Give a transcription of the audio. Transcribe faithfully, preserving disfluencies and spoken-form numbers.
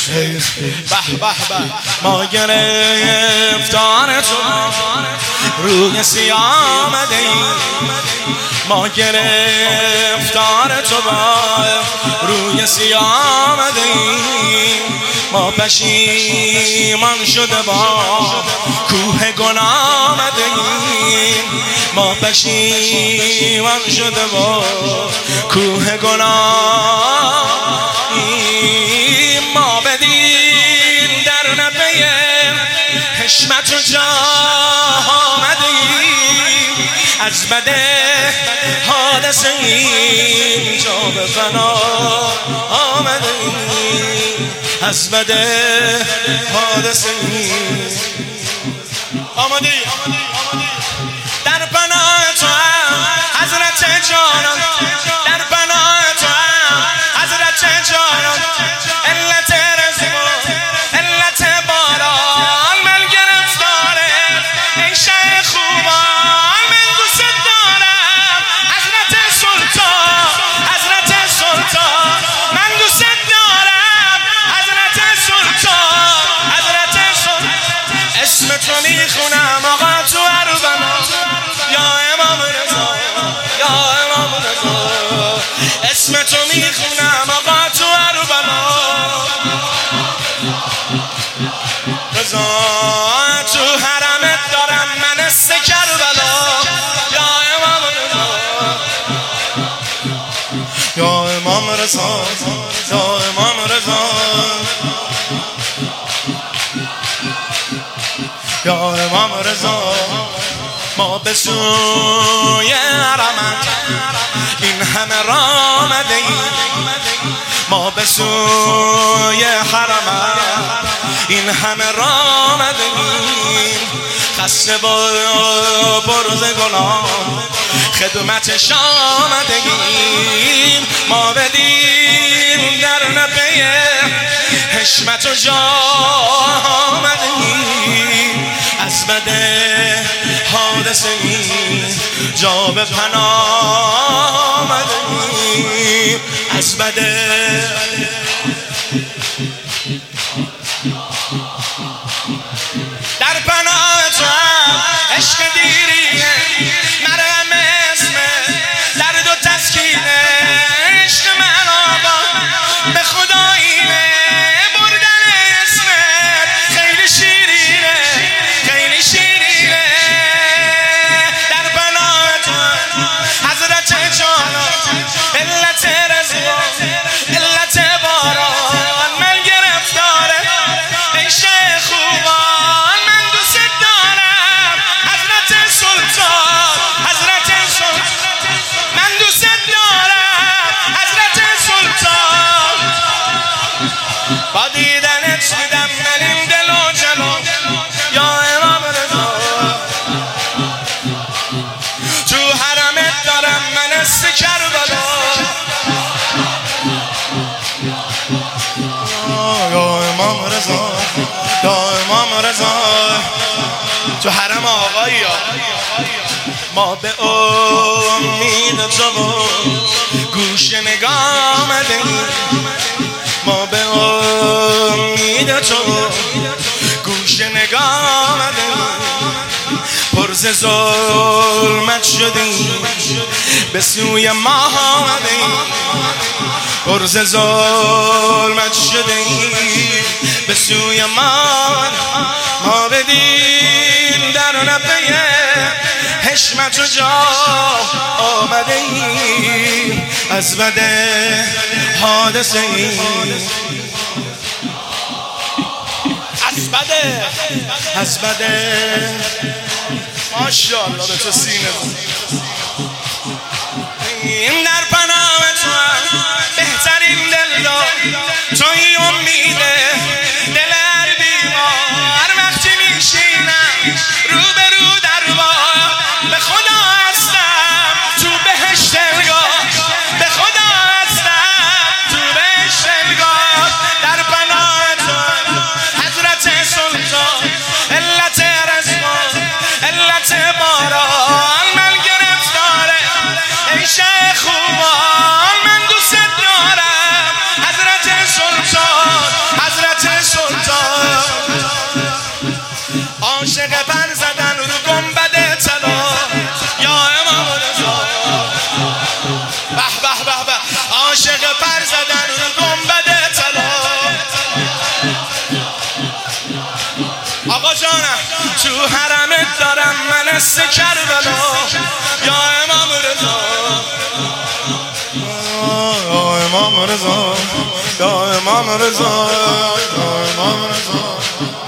به به به ما گرفتار تو روی سیاه آمده ایم، ما گرفتار تو روی سیاه آمده ایم، ما پشیمان شده با کوه گناه آمده ایم، ما پشیمان شده با کوه گناه ایم، ما بدین در نفع حشمت و جاه آمده ایم، از بده حادثه این جا به فنا آمده ایم، از بده حادثه این آمده ایم. در پناه تو هم حضرت جانان، در پناه تو هم حضرت جانان، علت رزق علت باران من گرفتاره ای شه خوبان، من دوست دارم حضرت سلطان، حضرت سلطان من دوست دارم حضرت سلطان، حضرت سلطان. اسم تو میخونم آقا تو اربنا، یا امام رضا یا امام رضا، اسم تو میخونم آقا تو اربنا، رضا تو حرمت دارم من است کربلا، یا امام رضا یا امام رضا یا امام رضا یا امام رضا. ما به سوی حرمت این همه را آمده ایم، ما به سوی حرمت این همه را آمده ایم، خسته با برز گناه خدمتش آمده ایم، ما بدیم در نفع حشمت و جاه آمده ایم، از بده حادثه این جا به پناه آمده ایم، از بده در پناه تو هم عشق دیریه مرهم اسمه درد و تسکینه، عشق من آقا به خدا اینه بردن اسمت خیلی شیرینه خیلی شیرینه، در پناه تو حضرت جانان، علت رزق علت باران من گرفتاره ای شه خوبان، من دوست دارم حضرت سلطان، حضرت سلطان من دوست دارم حضرت سلطان. با دیدنت دیدم من این دل و جلال، یا امام رضا تو حرمت دارم من است کربلا، یا امام رضا یا امام رضا. تو حرم آقایی ما به امید تو گوش نگاه آمده ایم، ما به امید تو گوش نگاه آمده ایم، پر ز ظلمت شدیم به سوی ماه آمده ایم، پر ز ظلمت شدیم به سوی ماه، ما بدیم در نفع حشمت و جاه آمده ایم، از بده حادثه ایم، از بده از بده ماشاءالله به تو سینه این در پناه تو هم بهترین دل دار توی امیده دل هر بیمار، وقتی میشینم رو به رو در بار به خدا هستم تو بهشت دلگاه، به خدا هستم تو بهشت دلگاه، در پناه تو حضرت سلطان، علت رزق علت باران من گرفتاره ای شه خوبان، من دوست دارم حضرت سلطان. آقا جانم تو حرمت دارم من سه کربلا یا امام رضا یا امام رضا یا امام رضا یا امام رضا